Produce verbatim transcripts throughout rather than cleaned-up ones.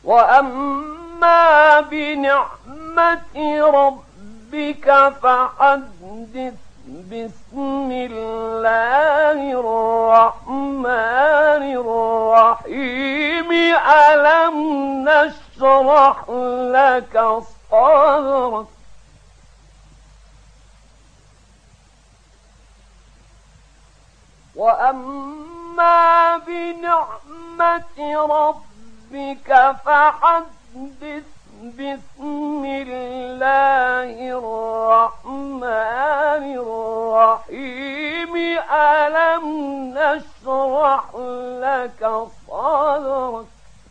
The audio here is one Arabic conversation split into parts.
وأما بنعمة ربك فحدث. بسم الله الرحمن الرحيم. ألم نشرح لك صدرك وأما بنعمة ربك فحدث. بسم الله الرحمن الرحيم. ألم نشرح لك صدرك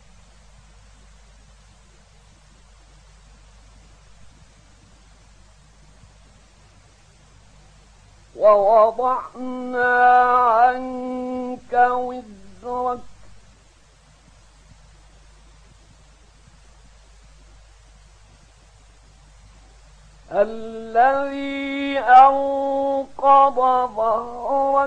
ووضعنا عنك وزرك الذي أنقض ظهرك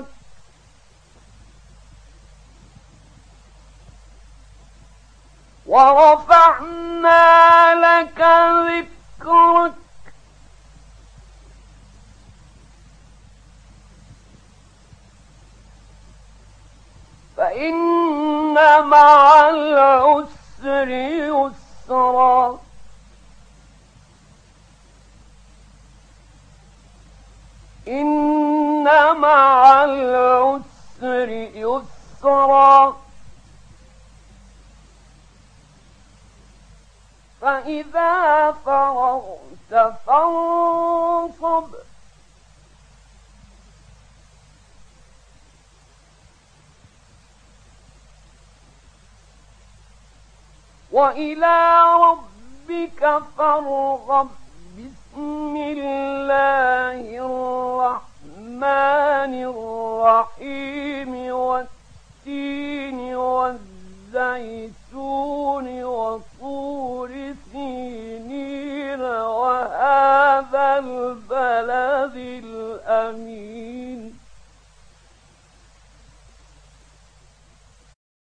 ورفعنا لك ذكرك فإن مع العسر يسرا إن مع العسر يسرا فإذا فرغت فانصب وإلى ربك فارغب. بسم الله الرحمن الرحيم. والتين والزيتون وطور سينين وهذا البلد الأمين.